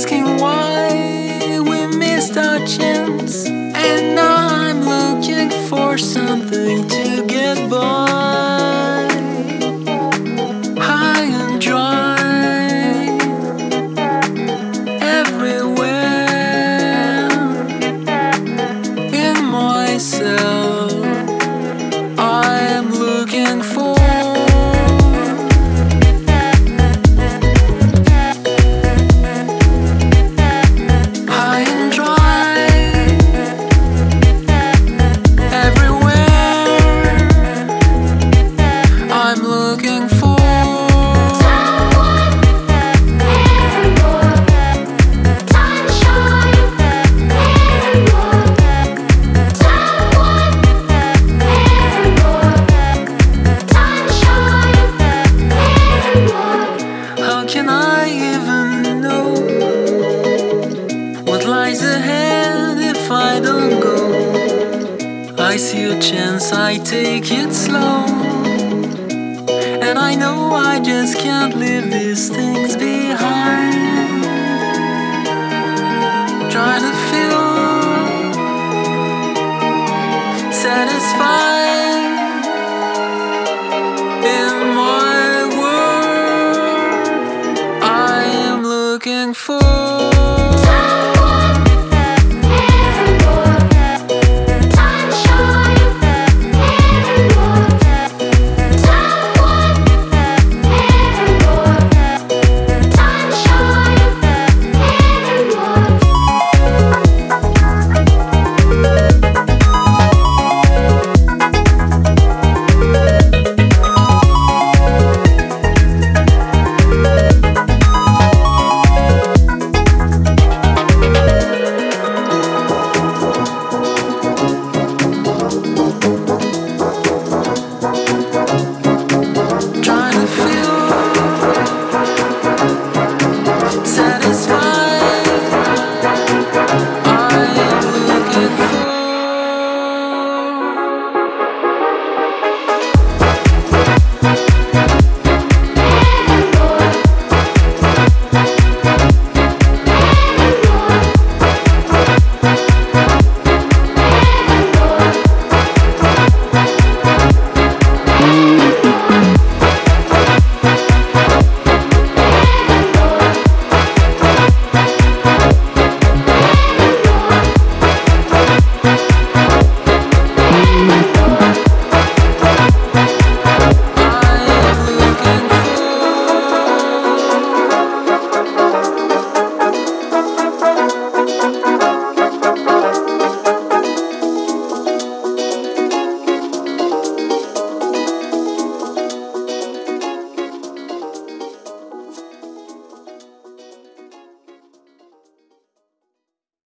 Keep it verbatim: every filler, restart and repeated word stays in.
asking why we missed our chance, and now I'm looking for something to get by. High and dry, everywhere in myself, I am looking for. If I don't go, I see a chance, I take it slow. And I know I just can't leave these things behind. Try to feel satisfied in my world. I am looking for